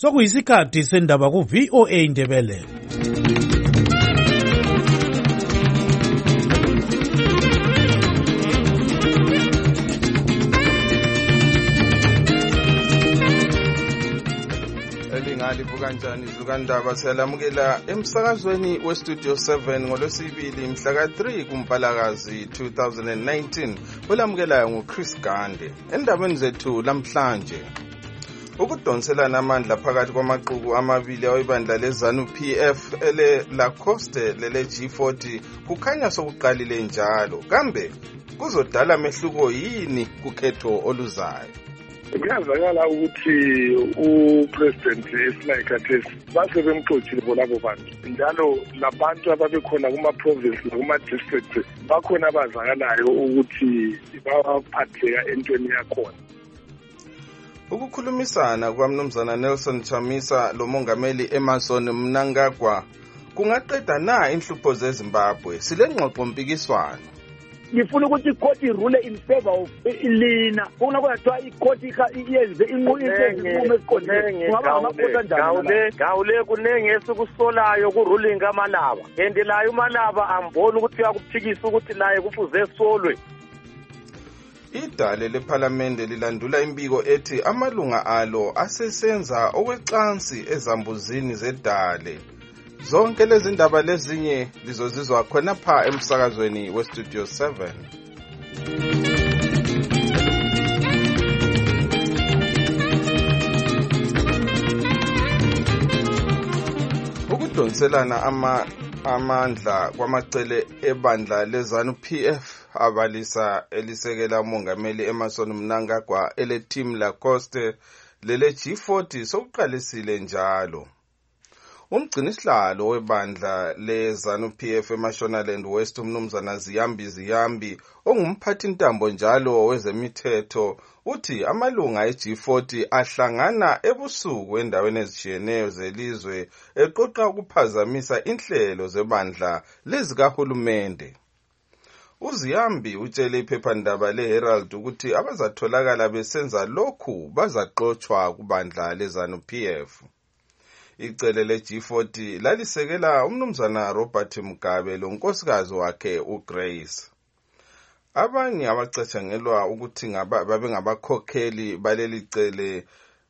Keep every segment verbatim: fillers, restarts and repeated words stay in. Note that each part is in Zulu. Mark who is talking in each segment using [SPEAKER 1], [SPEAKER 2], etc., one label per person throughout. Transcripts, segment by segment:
[SPEAKER 1] Sokuyisikhathi sendaba ku V O A Indebele.
[SPEAKER 2] Elingali bukanjani izukandaba siyalamukela emsakazweni we Studio seven ngolwesibili mhla ka three kuMpalakazi two thousand nineteen. Olamukelayo nguChris Gande. Endabeni zethu lamhlanje, ukudonselana amandla phakathi kwamaqhubu amabili awebandla leZANU P F ele Lacoste lele G forty kukhanya sokuqalile njalo. Kambe kuzodala mehluko yini kukhetho oluzayo?
[SPEAKER 3] Kuyazakala ukuthi upresident esinayikhathesi base bemxothile bolabo bantu, njalo labantu ababekhona kuma-province nakuma-district bakhona abazakalayo ukuthi baphatheka entweni yakhona.
[SPEAKER 2] Ukukhulumisana kwaMnumzana Nelson Chamisa lo Mongameli Emmerson Mnangagwa kungaqeda na inhlupho zeZimbabwe? Sile ngxoxo mpikiswano.
[SPEAKER 4] Ngifuna ukuthi icourt irule in favor of ilina. Kuna kwathiwa icourt iyenze inqumo isenziwe esiqondile. Ngaba amaphutha kanjani?
[SPEAKER 5] Gawule gawule kunenge esikusolayo ku ruling kaMalaba. Endelayo uMalaba ambona ukuthi uyakuphikisa ukuthi naye kufuze solwe.
[SPEAKER 2] Idale lePhalamende lilandula imbiko ethi amalunga alo asesenza okwecansi ezambuzini zedale. Zonke lezi ndaba lezinye lizozizwa khona pha emsakazweni we Studio seven. Ukudonselana ama amandla kwamacele ebandla leZANU P F abalisa elisekela uMongameli Emmerson Mnangagwa ele Team Lacoste lele G forty sokuqalisile njalo. Umgcinisihlalo webandla leZANU P F eMashonaland West uMnumzana Ziyambi Ziyambi ongumphathi ntambo njalo wezemithetho uthi amalunga e-G forty ahlangana ebusuku endaweni ezitshiyeneyo zelizwe eqoqa ukuphazamisa inhlelo zebandla lezikahulumende. uZiyambi utshele iphephandaba leHerald ukuthi abazatholakala besenza lokhu bazaxotshwa kubandla leZANU P F. Icele le-G forty lalisekela uMnumzana Robert Mugabe lonkosikazi wakhe uGrace. Abanye abacatshangelwa ukuthi babe ngabakhokheli baleli cele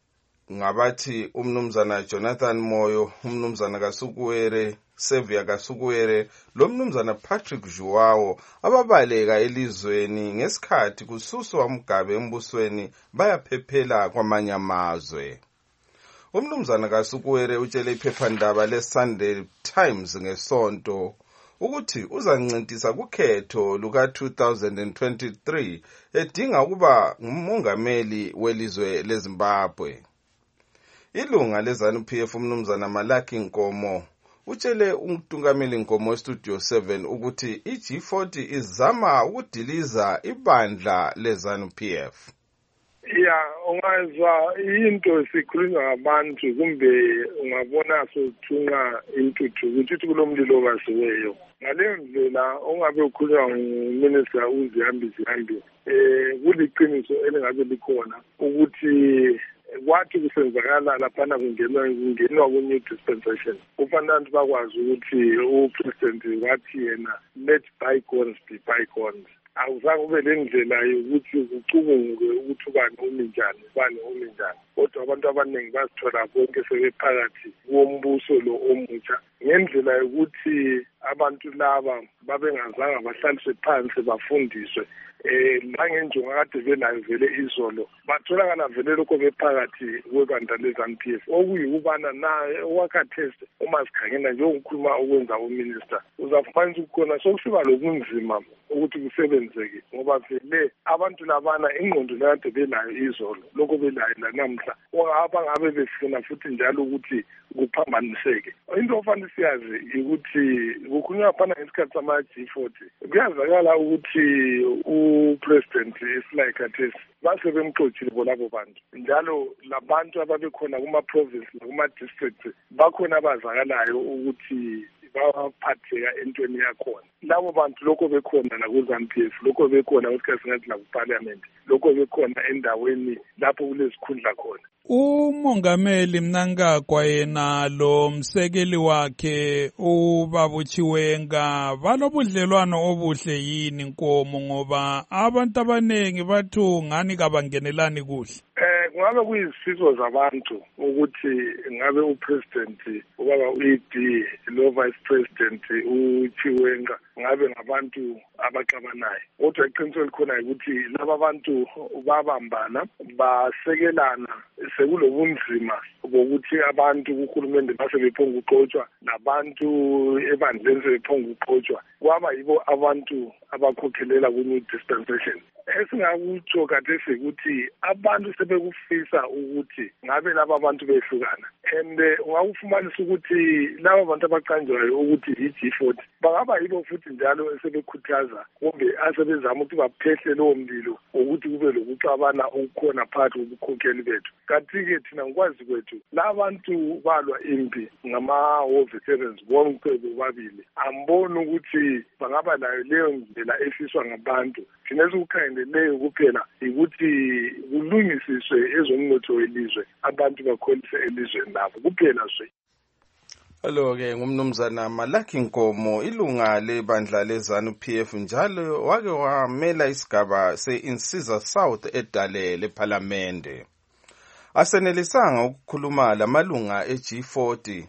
[SPEAKER 2] ngabathi uMnumzana Jonathan Moyo, uMnumzana Kasukuwere, Xavier Kasukuwere, lo Mnumzana Patrick Juwawo ababaleka elizweni ngesikhathi kususwa uMugabe embusweni bayaphephela kwamanye amazwe. uMnumzana Kasukuwere utshele iphephandaba leSunday Times ngesonto ukuthi uzancintisa kukhetho luka two thousand twenty-three edinga ukuba ngumongameli welizwe leZimbabwe. Ilunga leZANU P F uMnumzana Malaki Nkomo utshele uMtungameli Nkomo weStudio seven ukuthi i-G forty izama ukudiliza ibandla leZANU P F.
[SPEAKER 3] Ya, ungazwa into sikhulunywa ngabantu kumbe ungabona sothunqa intuthu ukuthi kulomlilo basiweyo. Ngaleyo ndlela ongabe ukhulunywa nguMinister uZiyambi Ziyambi eh kuliqiniso elingabe likhona ukuthi kwathi kusenzakala laphana kungenwa kungenwa ku-new dispensation. Kufanele abantu bakwazi ukuthi upresident wathi yena let bygones be bygones. Awuzange ube lendlela yokuthi kucubungwe ukuthi ubani umi njani ubani umi njani, kodwa abantu abaningi bazithola bonke sebephakathi kombuso lo omutsha ngendlela yokuthi abantu laba babengazange bahlaliswe phansi bafundiswe eh langenjongo kade benayo vele izolo batholakala vele lokho bephakathi kwebandla leZANU P F okuyikubana naye owakhathesi uma sikhangela nje ukukhuluma okwenza uMinister uzafumanisa ukukhona sokusiba lokunzima ukuthi kusebenzeke ngoba vele abantu labana ingqondo lakade benayo izolo lokho belayo namhla abangabe befuna futhi njalo ukuthi kuphambaniseke. Into ofanele siyazi ukuthi kukhulunywa phana ngesikhathi sama-G forty kuyazakala ukuthi upresident esinayikhathesi base bemxothile bolabo bantu, njalo labantu ababekhona kuma-province nakuma-district bakhona abazakalayo ukuthi baphatheka entweni yakhona. Labo bantu lokho bekhona naku-ZANU P F, lokho bekhona kusikhathi singathi naku-parliament, lokho bekhona endaweni lapho kulezikhundla khona.
[SPEAKER 6] Umongameli Mnangagwa yena lo msekeli wakhe uBaba Chiwenga balobudlelwano obuhle yini Nkomo, ngoba abantu abanengi bathu ngani kabangenelani kuhle?
[SPEAKER 3] Eh kungabe kuyisifiso zabantu ukuthi ngabe upresident ubaba u-E D lo vice president uChiwenga ngabe ngabantu abaxabanayo. Kodwa iqiniso likhona ukuthi laba bantu babambana basekelana sekulobunzima bokuthi abantu kuhulumende base bephonga uqotshwa nabantu ebandleni sebephonga uqotshwa. Kwaba yibo abantu abakhokhelela ku-new dispensation. Esingakutsho kade sekuthi abantu sebekufisa ukuthi ngabe laba bantu behlukana, and ungakufumanisa ukuthi laba bantu abaqanjwayo ukuthi i-G forty bangaba yibo futhi njalo esebekhuthaza kumbe asebezama ukuthi baphehle lowo mlilo ukuthi kube lokuxabana okukhona phakathi kobukhokheli bethu. Kanti-ke thina ngikwazi kwethu laba bantu balwa impi ngama-war veterans bonke bobabili, amboni ukuthi bangaba nayo leyo ndlela efiswa ngabantu. Thina esikukhangeleyo kuphela ukuthi kulungisiswe ezomnotho welizwe, abantu bakholise elizweni labo kuphela nje.
[SPEAKER 2] Alo-ke ngumnumzana Malaki Nkomo, ilunga lebandla le-ZANU P F, njalo wake wamela isigaba se-Insiza South edale lephalamende. Asenelisanga ukukhuluma lamalunga e-G forty.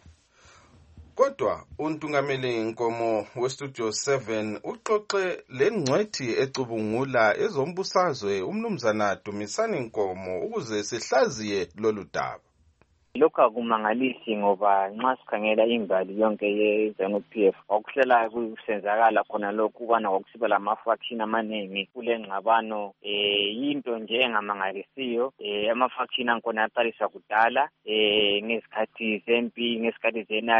[SPEAKER 2] Kodwa untungameli Nkomo westudio seven uxoxe lengcwethi ecubungula ezombusazwe umnumzana Dumisani Nkomo ukuze sihlaziye lolu daba.
[SPEAKER 7] Lokhu akumangalisi ngoba nxa sikhangela imbali yonke ye-ZANU P F okuhlela kusenzakala khona lokhu ubana kwakusiba lama-faction amaningi kule ngxabano eh into nje engamangalisiyo. eh ama-faction akhona aqalisa kudala eh ngesikhathi zempi, ngesikhathi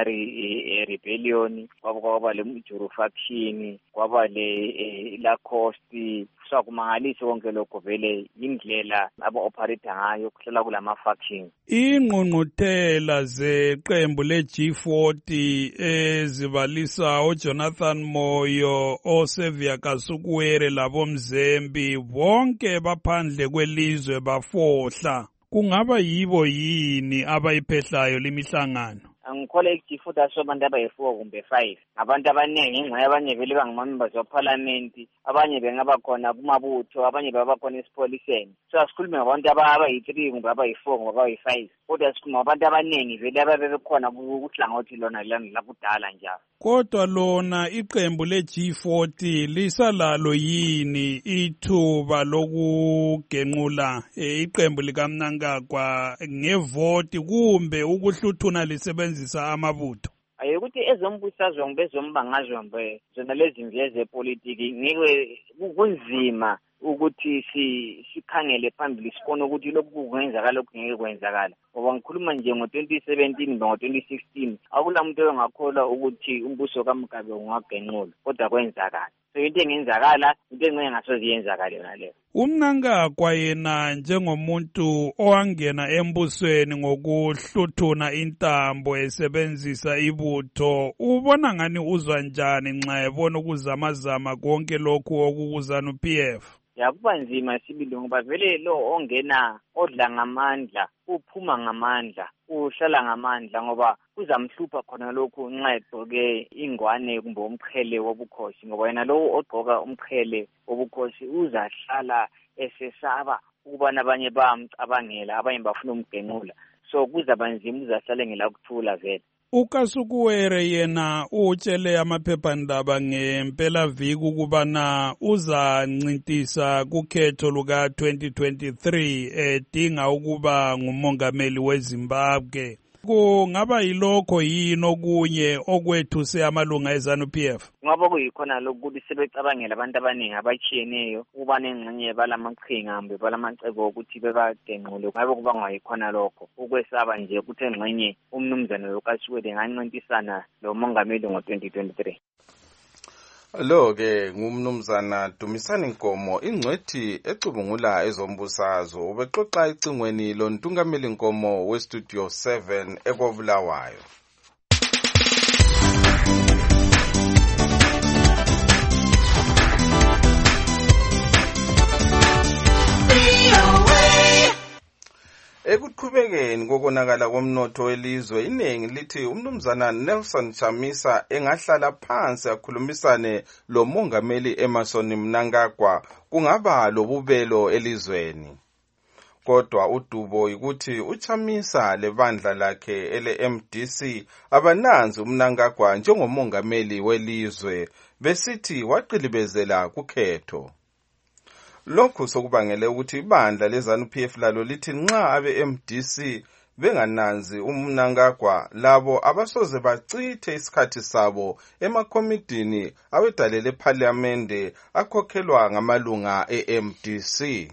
[SPEAKER 7] zenari rebellion, kwaba kwaba le Mjuru faction, kwaba le la Coast. So kumangalisi konke lokho vele indlela aba-operate ngayo kuhlela kulama-faction.
[SPEAKER 6] Ingqungquthela zeqembu le-G forty ezibalisa uJonathan Moyo, oSevia Kasukuwere labomzembi bonke baphandle kwelizwe bafohla. Kungaba yibo yini abayiphehlayo limihlangano?
[SPEAKER 7] Angikholwa i-G forty asobantu abayi-four kumbe five. Abantu abaningi ingxenye abanye vele bangama-members of-parliament, abanye bengaba khona kumabutho, abanye baba khona esipholiseni. So asikhulume ngabantu abayi-three kumbe abayi-four kumbe abayi-five. Kodwa sikhuluma ngabantu abaningi vele ababebekhona kuhlangothi lona lakudala njalo.
[SPEAKER 6] Kodwa lona iqembu le-G forty lisalalo yini ithuba lokugenqula iqembu likaMnangagwa ngevoti kumbe ukuhluthuna lisebenzisa amabutho?
[SPEAKER 7] Ayekuthi ezombusazwe ngibezombangazwe mbe zona lezi mvye zepolitiki ngike kunzima ukuthi si sikhangele phambili sibone ukuthi lokhu kungenzakala lokhu ngeke kwenzakala. Ngoba ngikhuluma nje ngo-twenty seventeen ngo-twenty sixteen akulamuntu ongakholwa ukuthi umbuso kaMugabe ungagenqulwa, kodwa kwenzakala. So into engenzakala into engeke ngasoze yenzakale yona leyo.
[SPEAKER 6] UMnangagwa yena njengomuntu owangena embusweni ngokuhluthuna intambo esebenzisa ibutho, ubona ngani uzwa njani nxa ebona ukuzamazama konke lokhu okuku-ZANU P F?
[SPEAKER 7] Yakuba nzima sibili ngoba vele lo ongena odla ngamandla uphuma ngamandla uhlala ngamandla ngoba kuzamhlupha khona lokhu nxa egqoke ingwane kumbe umqhele wobukhosi, ngoba yena lo ogqoka umqhele wobukhosi uzahlala esesaba ukubana abanye bamcabangela, abanye bafuna umgenqula. So kuzaba nzima, uzahlale ngela kuthula vele.
[SPEAKER 6] uKasukuwere yena utshele amaphephandaba ngempela viki ukubana uzancintisa kukhetho luka twenty twenty-three edinga ukuba ngumongameli weZimbabwe. Kungaba yilokho yini okunye okwethuse amalunga eZANU P F?
[SPEAKER 7] Ngoba kuyikhona lokuthi sebecabangela abantu abaningi abatshiyeneyo ukuba nengxenye balamaqhinga mbe balamacebo ukuthi bebagenqule. Ngabe kuba ngayikhona lokho ukwesaba nje ukuthi engxenye umnumzana loKasukuwere ngancintisana lo mongameli ngo-twenty twenty-three.
[SPEAKER 2] Lo-ke ngumnumzana Dumisani Nkomo, ingcwethi ecubungula ezombusazwe, ubexoxa icingweni lontungameli Nkomo westudio seven ekobulawayo. Ekuqhubekeni kokonakala komnotho welizwe, iningi lithi umnumzana Nelson Chamisa engahlala phansi akhulumisane lo mongameli Emmerson Mnangagwa kungaba lobubelo elizweni. Kodwa udubo ukuthi uChamisa lebandla lakhe ele M D C abananzi uMnangagwa njengomongameli welizwe besithi waqilibezela kukhetho. Lokhu sokubangele ukuthi ibandla leZANU P F lalo lithi nxa abe M D C bengananzi uMnangagwa labo abasoze bachithe isikhathi sabo emakomidini awedale leParliamente akhokhelwa ngamalunga e-M D C.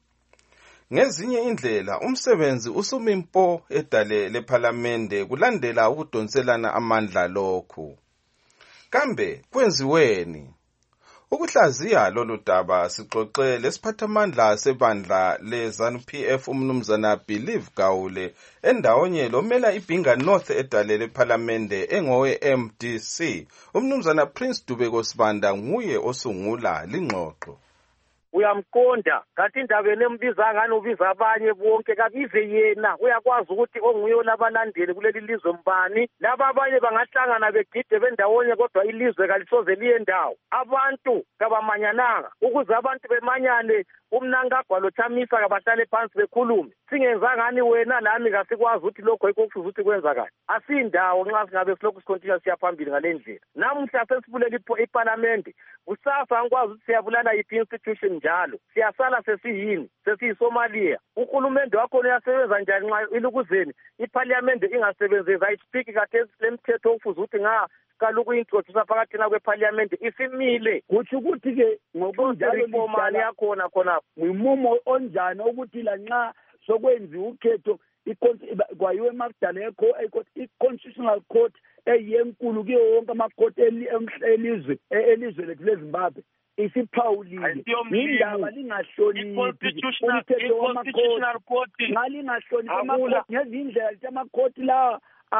[SPEAKER 2] Ngezinye indlela umsebenzi usumimpo edale leParliamente kulandela ukudonselana amandla lokhu. Kambe kwenziweni? Ukuhlaziya lolu daba sixoxe lesiphathamandla sebandla leZANU P F umnumzana Believe Gawule endawonye lomela iBhinga North edale leParliamente engowe M D C. Umnumzana Prince Dubeko Sibanda nguye osungula lingxoxo.
[SPEAKER 5] Uyamqonda kanti indabeni embiza ngani ubiza abanye bonke kabize yena uyakwazi ukuthi onguye labalandeli kuleli lizwe mbani laba abanye bangahlangana begide bendawonye kodwa ilizwe kalisoze liye ndawo abantu kabamanyananga ukuze abantu bemanyane uMnangagwa lo Chamisa kabahlale phansi bekhulume singenza ngani wena lami kasikwazi ukuthi lokho yikho kufuze ukuthi kwenza kahle asindawo nxa singabe silokhu sikontinue siyaphambili ngalendlela namuhla sesibulela iParliament kusasa angikwazi ukuthi siyabulala iphi institution njalo siyasala sesiyini sesiyiSomalia uhulumende wakho uyasebenza njani nxa ilukuzeni iParliament ingasebenzisi ayispeak kade lemthetho okufuze ukuthi nga kaluku introduce phakathi na kweParliament isimile
[SPEAKER 4] kuthi ukuthi ke ngokunjalo
[SPEAKER 5] ifomani yakhona khona
[SPEAKER 4] umumo onjani ukuthi la nxa sokwenzi ukhetho kwayiwe emakudala ekho i-constitutional court eyenkulu kuyo wonke amacourt elizwe elizwe lethu leZimbabwe isiphawulile indaba lingahloniphi umthetho wamacourt ngalingahloniphi ngezindlela zamacourt la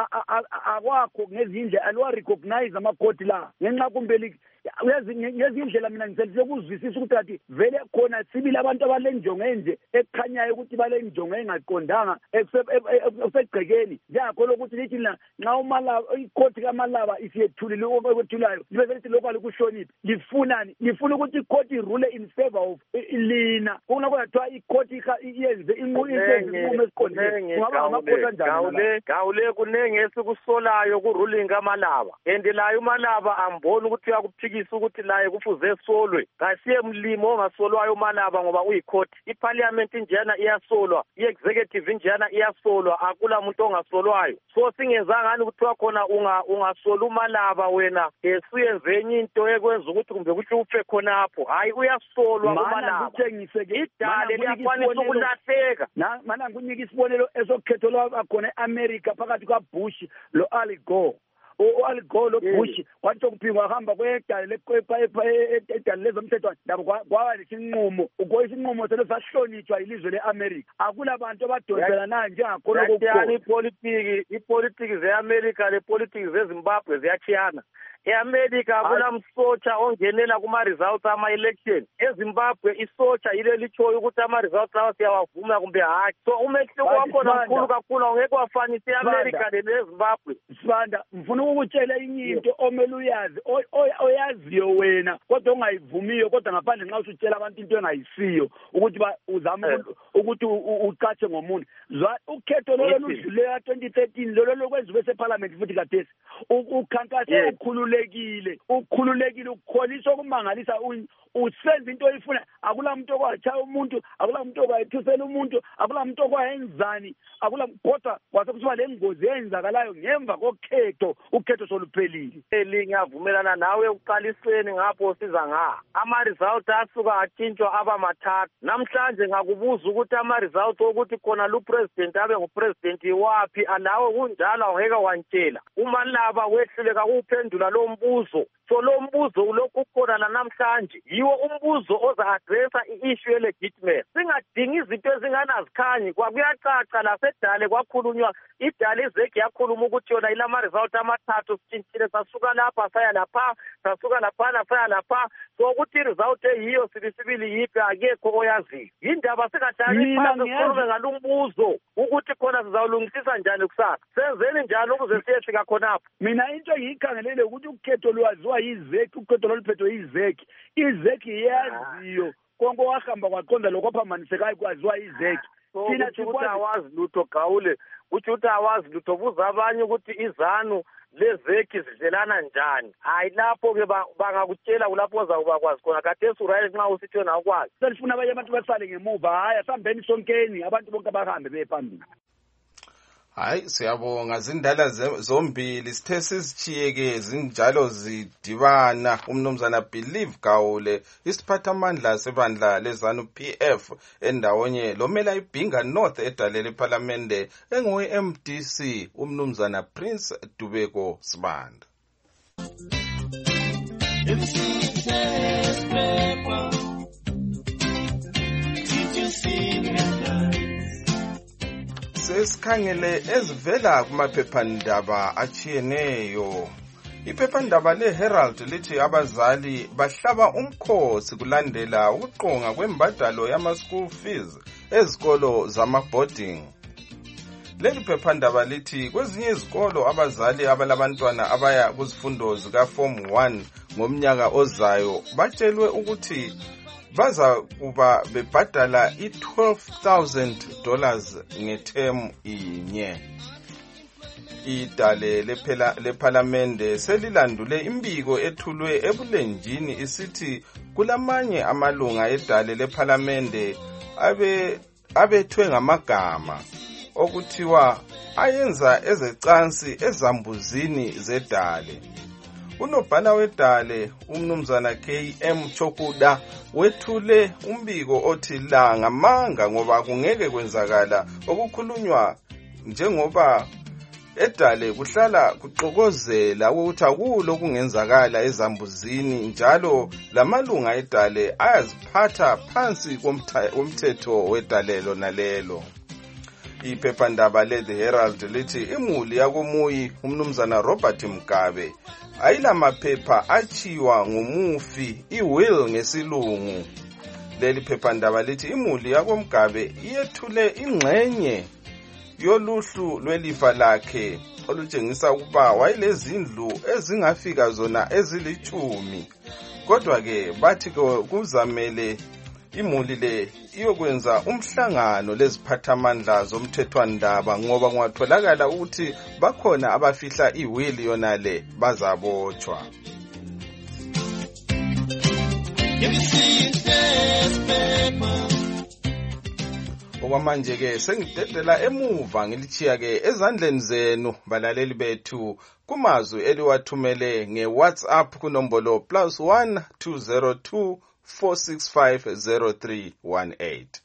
[SPEAKER 4] akwakho ngezindlela alwa recognize amacourt la ngenxa kumbe ngezindlela mina ngiselise kuzwisisa ukuthi athi vele khona sibili abantu abalenjongo enje ekhanyayo ukuthi balenjongo engaqondanga esegcekeni njengakho lokuthi lithi nxa umalaba icourt kamalaba isiyethulile okwethulayo libe lithi lokho alikuhloniphi lifunani lifuna ukuthi icourt irule in favor of lina kuna kwathiwa icourt iyenze inqumo esiqondile kungaba ngamacourt anjani
[SPEAKER 5] gawule kunenge esikusolayo ku-ruling kamalaba and layo umalaba amboni ukuthi uyakuphikisa ukuthi laye kufuze solwe kasiye mlimo ongasolwayo umalaba ngoba uyicourt iParliament njana iyasolwa i-executive njana iyasolwa akula muntu ongasolwayo so singenza ngani kuthiwa khona unga ungasola umalaba wena esuyenze enye into ekwenza ukuthi kumbe kuthi ufe khonapho hayi uyasolwa umalaba idale liyakwanisa ukulahleka
[SPEAKER 4] mana ngikunike isibonelo esokhetho lwakhona e-America phakathi kwaBush lo Al Gore u-Al Gore lo Bush wathi ukuphindwa wahamba kwedale lekwepa edale lezomthetho ndaba kwaba lesinqumo ukuyisinqumo selo sahlonitshwa ilizwe leAmerica akulabantu abadonselana njengakhona
[SPEAKER 5] kokukho ipolitiki ipolitiki zeAmerica lepolitiki zeZimbabwe ziyachiyana eAmerica kulamsotsha ongenela kuma-results ama-election eZimbabwe isotsha yile lichoyo ukuthi ama-results lawa siyawavuma kumbe hayi so umehluko wakhona mkhulu kakhulu awungeke wafanisa eAmerica leZimbabwe
[SPEAKER 4] Sibanda mfuna ukutshela inye into omele uyazi oyaziyo wena kodwa ongayivumiyo kodwa ngaphandle nxa usutshela abantu into engayisiyo ukuthi uzama ukuthi ucatshe ngomuntu ukhetho lolo ludluleyo twenty thirteen lolo lokwenziwe seParliament futhi kathesi ukhankasa ukhululekile ukhululekile ukukholisa okumangalisa usenza into oyifuna akula muntu okwachaya umuntu akula muntu okwayithusela umuntu akula muntu okwayenzani akula kodwa kwasekusiba lengozi eyenzakalayo ngemva kokhetho ukhetho soluphelile
[SPEAKER 5] eli ngiyavumelana nawe uqalisweni ngapho siza nga ama results asuka atshintshwa aba mathathu namhlanje ngakubuza ukuthi ama results ukuthi khona lu president abe ngupresident wapi alawe kunjalo awungeke wantshela uma laba wehluleka kuphendula lo mbuzo so lo mbuzo ulokhu khona namhlanje yiwo umbuzo oza addressa i-issue ye-legitimate singadingi izinto ezinganazikhanyi kwakuyacaca lasedale kwakhulunywa idale izeki yakhuluma ukuthi yona ilama result amathathu sitshintshile sasuka lapha saya lapha sasuka lapha saya lapha so ukuthi i-result eyiyo sibisibili yiphi akekho oyaziyo. Yindaba singadali phansi sikhulume ngalumbuzo ukuthi khona sizawulungisisa njani kusasa. Senzeni njani ukuze siyefika khonapho.
[SPEAKER 4] Mina into engiyikhangelele ukuthi ukhetho lwaziwa yizeki, ukhetho loluphethwe yizeki. Izeki iyaziyo konke wahamba kwaqonda lokho phambanisekayo kwaziwa izeki.
[SPEAKER 5] Thina ukuthi awazi lutho Gawule, uthi uthi awazi lutho buza abanye ukuthi izanu lezeki zidlelana njani. Hayi lapho ke bangakutshela kulapho ozakuba kwazi khona. Kade surayeli nxa usithi wena ukwazi.
[SPEAKER 4] Selifuna abanye abantu basale ngemuva. Hayi asambeni sonkeni abantu bonke bahambe bephambili.
[SPEAKER 2] Hayi siyabonga zindala zombili sithe sizithiyeke zinjalo zidibana. Umnumzana Believe Gawule isiphathamandla sebandla lezanu P F endawonye lomela iBhinga North edalele eParliamente enguwe M D C umnumzana Prince Dubeko Sibanda. Sesikhangele ezivela kumaphephandaba achiyeneyo. Iphephandaba leHerald lithi abazali bahlaba umkhosi kulandela ukuqonga kwembadalo yama-school fees ezikolo zama-boarding. Leli phephandaba lithi kwezinye izikolo abazali abalabantwana abaya kuzifundo zika-Form one ngomnyaka ozayo batshelwe ukuthi baza kuba bebhadala i-twelve thousand dollars ngethemu inye. Idale leParliamente selilandule imbiko ethulwe ebulenjini isithi kulamanye amalunga edale leParliamente abe abethwe ngamagama okuthiwa ayenza ezecansi ezambuzini zedale. Unobhala wedale umnumzana K M Chokuda wethule umbiko othi la ngamanga ngoba kungeke kwenzakala okukhulunywa njengoba edale kuhlala kuxokozela ukuthi akulo kungenzakala ezambuzini njalo lamalunga edale ayaziphatha phansi komthetho wedalelo nalelo. Iphephandaba le-The Herald lithi imuli yakomuyi umnumzana Robert Mugabe ayila maphepha achiwa ngumufi iwill ngesilungu. Leli phephandaba lithi imuli yakoMugabe iyethule ingxenye yoluhlu lwelifa lakhe olutshengisa ukuba wayelezindlu ezingafika zona ezilichumi. Kodwa ke bathi kuzamele imuli le iyokwenza umhlangano leziphathamandla zomthethwandaba ngoba kungatholakala ukuthi bakhona abafihla iwili yona le bazabotshwa. Okwamanje ke sengidedela emuva ngilichiya ke ezandleni zenu balaleli bethu kumazwi eliwathumele ngeWhatsApp kunombolo plus one two zero two four six five zero three one eight.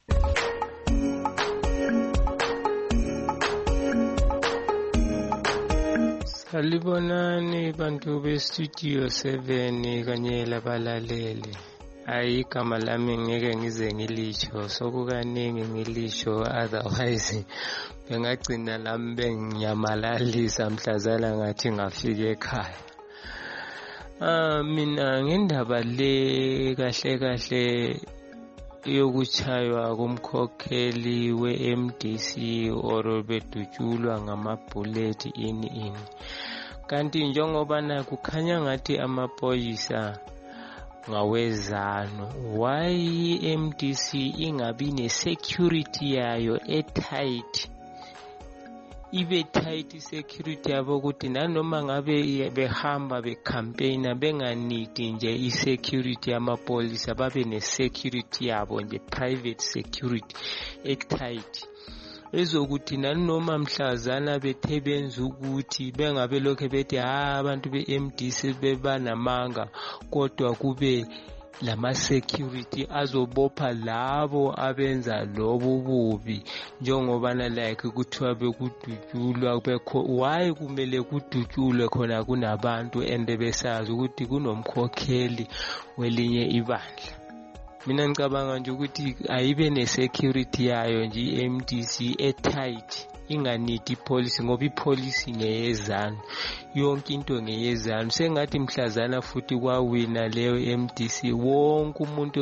[SPEAKER 8] Salibonani bantu be studio seven kanye labalaleli. Ayigama lami ngeke ngize ngilisho sokukaningi ngilisho otherwise bengagcina lami benginyamalisa mhlazana ngathi ngafika ekhaya. Ah mina ngendaba le kahle kahle yokuchaywa kumkhokheli we-M D C or bedutshulwa ngamabullet ini ini. Kanti njengoba na kukhanya ngathi amaphoyisa ngawezano, why i-M D C ingabi ne-security yayo e-tight, ibe tight security yabo ukuthi nanoma ngabe behamba becampaigna benganidi nje i-security yamapolisa babe ne-security yabo nje, private security e-tight ezokuthi nanoma mhlazana bethe benza ukuthi bengabe lokho bethi ha abantu be-M D C bebanamanga kodwa kube lama security azobopha labo abenza lobo bubi njengoba na like kuthiwa bekudutshulwa bekho. Why kumele kudutshulwe khona kunabantu ende besazi ukuthi kunomkhokheli welinye ibandla? Mina ngicabanga nje ukuthi ayibe ne security yayo nje i-M D C e-tight inganidi ipolicy ngoba ipolicy ngeyezanu, yonke into ngeyezanu. Sengathi mhlazana futhi kwawina leyo M D C, wonke umuntu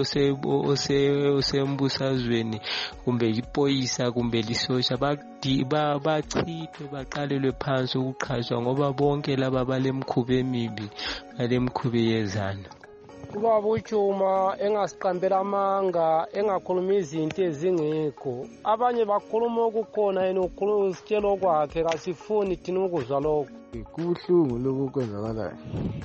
[SPEAKER 8] osembusazweni kumbe ipoyisa kumbe lisosha bachithwe baqalelwe phansi ukuqhashwa ngoba bonke laba balemkhuba emibi, balemkhuba yezanu.
[SPEAKER 9] Ubaba uChuma engasiqambela amanga, engakhuluma izinto ezingekho. Abanye bakhuluma okukhona yena ukhuluma isitshelo kwakhe, kasifuni thina ukuzwa lokho.
[SPEAKER 10] Kubuhlungu lokhu kwenzakalayo.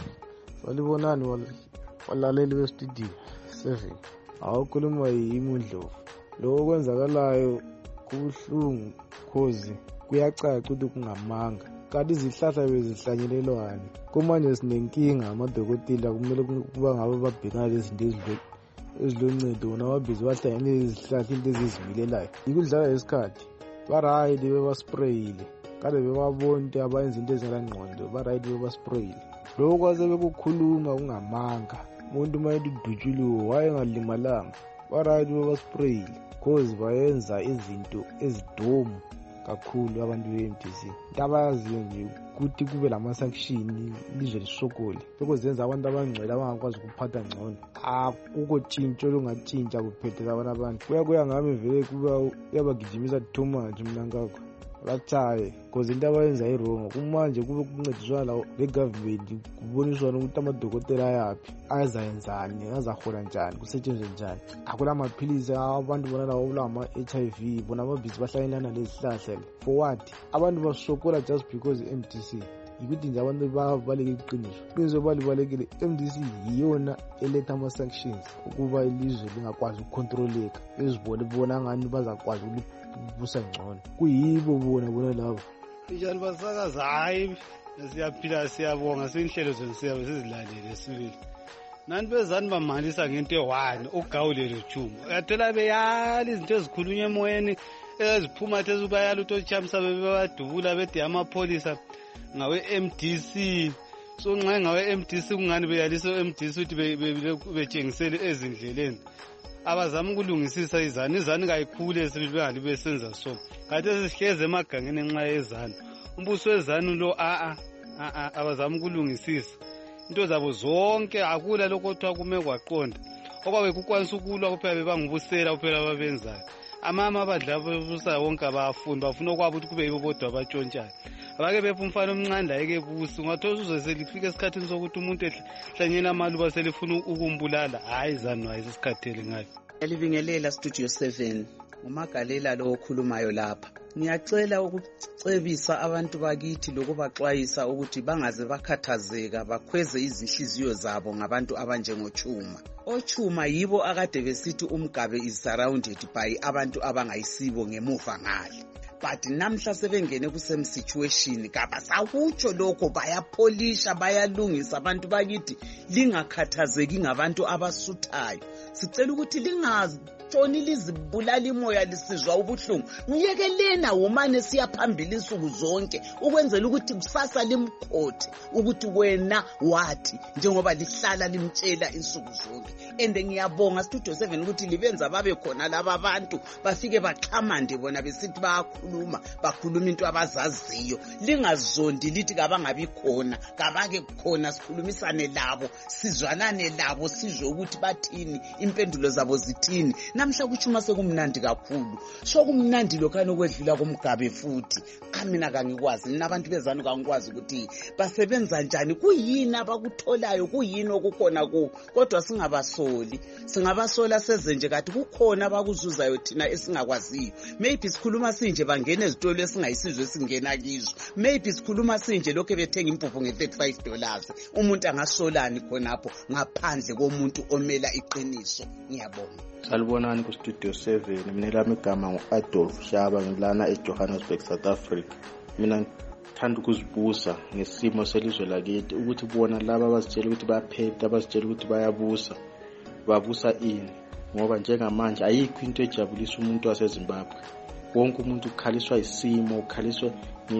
[SPEAKER 10] Walibonani walaleli bestudio seven. Awukhuluma yimundlo. Lokho kwenzakalayo kubuhlungu cause kuyacaca ukuthi kungamanga. Kanti izihlahla bezihlanyelelwane. Kumanje sinenkinga amadokotela kumele kuba ngabe babhekana lezinto eziloncedo nababhizi bahlanyele izihlahla into ezizimilelayo. Ikudlala lesikhathi barayidi bebasprayile kade bebabonke abayenza into ezingalangqondo barayidi bebasprayile. Lokho kwaze bekukhuluma kungamanga. Umuntu mayede udutshuliwe wayengalimalanga barayidi bebasprayile cause bayenza izinto ezidomu kakhulu abantu be-M D C. Into abayaziyo nje ukuthi kube lama-sanction ilizwe lisokole bekozenza abantu abangcwele abangakwazi ukuphatha ngcono. Akukho tshintsho olungatshintsha kuphethela abantu abantu. Kuya kuya ngami vele kuba uyabagijimisa too much mina ngakho bachaye cause into abayenza irongo. Kumanje kube kuncediswana le-government kuboniswana ukuthi amadokotela ayaphi azayenzani azahola njani kusetshenzwe njani. Akula amaphilisi abantu bona lawo bulama-H I V bona amabhizi bahlanyelana lezihlahla for what? Abantu basokola just because M D C yikuthi nje abantu babaleke iqiniso. Iqiniso balibalekile, M D C yiyona eletha ama-sanctions ukuba ilizwe lingakwazi ukucontroleka, ezibone bona ngani bazakwazi ukubusa ngcono. Kuyibo bona bona labo.
[SPEAKER 11] Njani basakaza? Hayi siyaphila siyabonga, sinhlelo zensiyabo sizilalele sibili. Nani bezani bamalisa ngento e-one ugawulelo Chuma. Uyathola beyali izinto ezikhulunywa emoyeni eziphuma phezulu bayala ukuthi ochamsa bebadubula bede amapholisa ngawe M D C. So nxa ngawe M D C kungani beyalisa M D C ukuthi betshengisele ezindleleni. Abazama ukulungisisa izani, izani kayikhule sibili bengali besenza so. Kade sisihleze emagangeni nxa yezani. Umbuso wezani lo a a abazama ukulungisisa. Into zabo zonke akula lokho kuthiwa kume kwaqonda. Okwabe kukwanisa ukulwa kuphela bebangubusela kuphela ababenzayo. Amama abadla babusa wonke abafundi bafuna okwabo ukuthi kube yibo bodwa abatshontshayo. Abake bepha umfana omncane ayeke busi ungathola uze selifika esikhathini sokuthi umuntu ehlanyela amaluba selifuna ukumbulala. Hayi zanu ayisikhathele ngayo.
[SPEAKER 12] Elibingelela Studio seven umagalela lo okhulumayo lapha. Ngiyacela ukucebisa abantu bakithi lokubaxwayisa ukuthi bangaze bakhathazeka bakhweze izinhliziyo zabo ngabantu abanjengoChuma. OChuma yibo akade besithi umgabe is surrounded by abantu abangayisibo ngemuva ngale. But namhla sebengene kusem situation kabasakutsho lokho bayapholisha bayalungisa abantu bakithi. Lingakhathazeki ngabantu abasuthayo. Sicela ukuthi lingazi tshoni lizibulala imoya lisizwa ubuhlungu. Ngiyekelena womane siyaphambili insuku zonke ukwenzela ukuthi kusasa limkhothe ukuthi wena wathi njengoba lihlala limtshela insuku zonke. Ende ngiyabonga Studio seven ukuthi libenza babe khona laba abantu bafike baxhamande bona besithi bayakhuluma bakhuluma into abazaziyo. Lingazondi lithi kabangabi khona kabake khona sikhulumisane labo sizwanane labo sizwe ukuthi bathini impendulo zabo zithini. Namhla kuChuma sekumnandi kakhulu. So kumnandi lokho okwedlula kumgabe futhi. Kamina kangikwazi ninabantu bezanu kangikwazi ukuthi basebenza njani, kuyini abakutholayo, kuyini okukhona ku. Kodwa singabasoli. Singabasola seze nje kathi kukhona abakuzuzayo thina esingakwaziyo. Maybe sikhuluma sinje bangena ezitolo esingayisizwe singena kizo. Maybe sikhuluma sinje lokho bethenga impuphu nge thirty-five dollars. Umuntu angasolani khonapho ngaphandle komuntu omela iqiniso. Ngiyabonga.
[SPEAKER 13] Salibonani ku Studio seven. Mina lami igama ngu-Adolf Shaba ngilana eJohannesburg, South Africa. Mina thanda ukuzibusa ngesimo selizwe lakithi ukuthi bona laba abazitshela ukuthi bayaphepha abazitshela ukuthi bayabusa babusa ini ngoba njengamanje ayikho into ejabulisa umuntu waseZimbabwe. Wonke umuntu ukhaliswa isimo ukhaliswa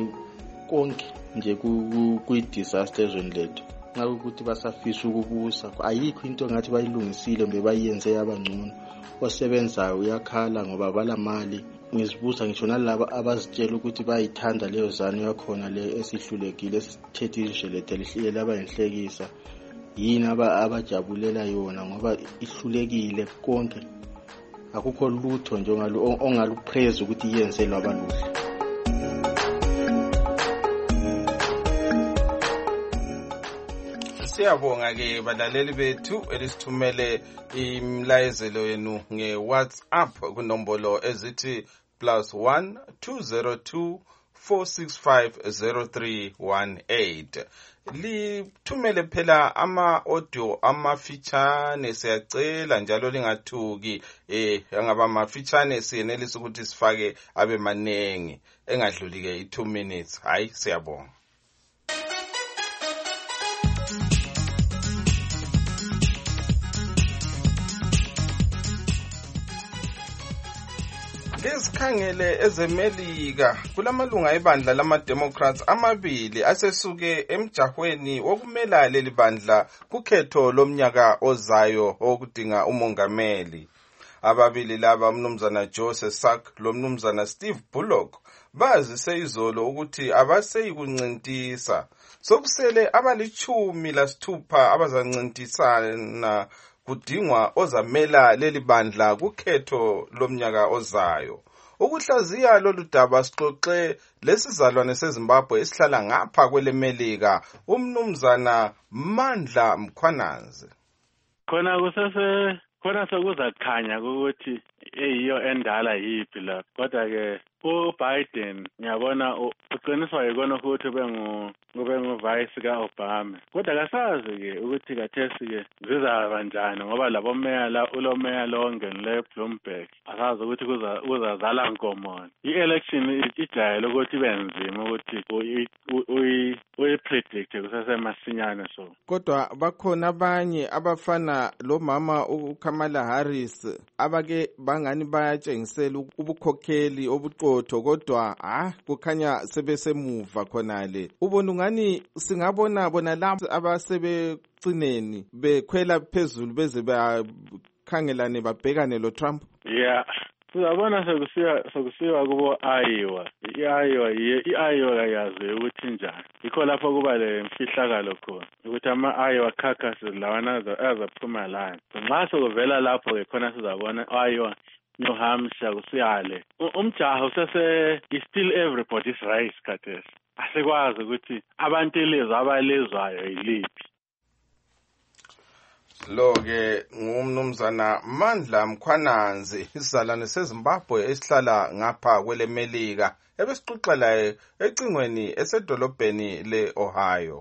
[SPEAKER 13] konke nje ku-disaster ezweni lethu. Ngakho ukuthi basafisa ukubusa ayikho into ngathi bayilungisile mbe bayenze yabangcono. Osebenzayo uyakhala ngoba bala mali ngizibuza ngisho nalabo abazitshela ukuthi bayithanda leyo zanu yakhona le esihlulekile esithethe ishelete lihlile abayinhlekisa yini abajabulela yona ngoba ihlulekile konke akukho lutho nje ongalupraise ukuthi yenze lwabaluhle.
[SPEAKER 2] Siyabonga ke balaleli bethu elisithumele imlayezelo yenu nge-WhatsApp kunombolo ezithi plus one two zero two four six five zero three one eight. Lithumele phela ama-audio amafitshane siyacela njalo lingathuki eh angaba amafitshane siyenelisa ukuthi sifake abe manengi engadluli ke i two minutes. Hayi siyabonga. Ngesikhangele ezemelika kulamalunga ebandla lama-Democrats amabili asesuke emjahweni wokumela leli bandla kukhetho lomnyaka ozayo okudinga umongameli. Ababili laba umnumzana Joe Sestak lomnumzana Steve Bullock bazise izolo ukuthi abaseyi kuncintisa. Sokusele abalichumi lasithupha abazancintisana kudingwa ozamela leli bandla kukhetho lomnyaka ozayo. Ukuhlaziya lolu daba sixoxe lesizalwane seZimbabwe esihlala ngapha kwelemelika umnumzana Mandla Mkhwanazi.
[SPEAKER 14] Khona kusese khona sokuzakhanya ukuthi eyiyo endala yipi la kodwa ke uBiden ngiyabona uqiniswa yikona ukuthi bengu kube nguvice kaObama kodwa kasazi ke ukuthi kathesi ke zizaba njani ngoba labo meya la ulo meya lonke le Bloomberg asazi ukuthi kuza kuzazala nkomo i-election ijayele ukuthi benzima ukuthi uyi uyi predict kusase masinyane so
[SPEAKER 2] kodwa bakhona abanye abafana lo mama uKamala Harris abake bangani bayatshengisela ubukhokheli obuqotho kodwa ah kukhanya sebesemuva khonale ubona ngani singabona bona lapho abasebecineni bekhwela phezulu beze bakhangelane babhekane lo Trump.
[SPEAKER 14] Yeah, sizabona sokusiya sokusiya kubo Iowa. I-Iowa i-Iowa yazi ukuthi njani. Ikho lapho kuba le mfihlakalo khona ukuthi ama-Iowa caucus lawana azaphuma la. Nxa sokuvela lapho ke khona sizabona Iowa New Hampshire kusiyale. Umjaho usese is still everybody's race khathesi. Asikwazi ukuthi abantu ilizwe abalezwayo yiliphi.
[SPEAKER 2] Lo ke ngumnumzana Mandla Mkhwanazi isizalwane seZimbabwe esihlala ngapha kwelemelika ebesixoxela ecingweni esedolobheni le-Ohio.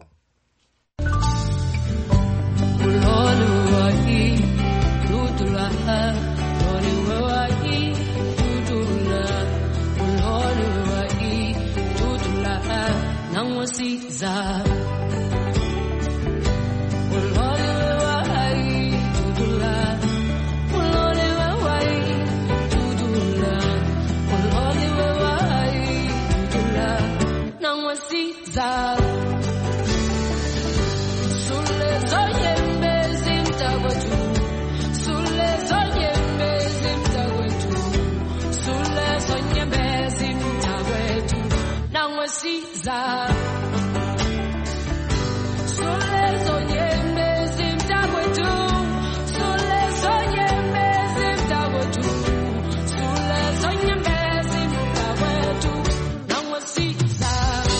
[SPEAKER 15] Siza Siza Sole sonyembe simtakwetu Sole sonyembe simtakwetu Sole sonyembe simtakwetu Nangwa siza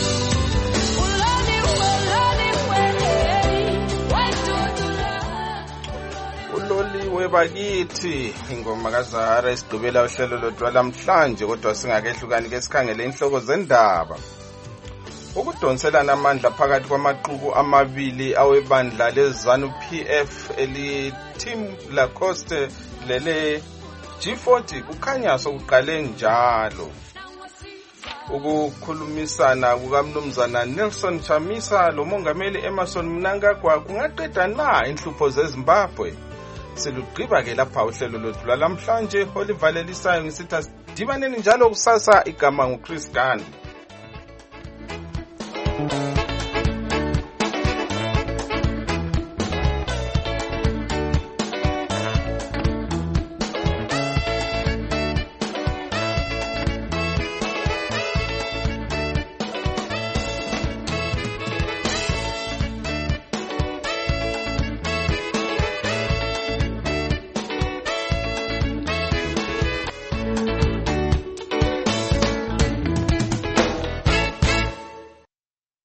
[SPEAKER 15] Ulani ulani wele Waitutula
[SPEAKER 2] Uloli webakithi ingoma kaZahara isigqibela uhlelo lodwa lamhlanje kodwa singakehlukani ke sikhangele inhloko zendaba. Ukudonselana amandla phakathi kwamaqhubu amabili awebandla leZANU P F eli Team Lacoste lele G forty kukhanya sokuqale njalo. Ukukhulumisana kukaMnumzana Nelson Chamisa lomongameli Emmerson Mnangagwa kungaqeda na inhlupho zeZimbabwe. Silugqiba ke lapha uhlelo lwethu lamhlanje olivalelisayo ngisitha dibaneni njalo kusasa igama nguChris Gandhi. Thank you.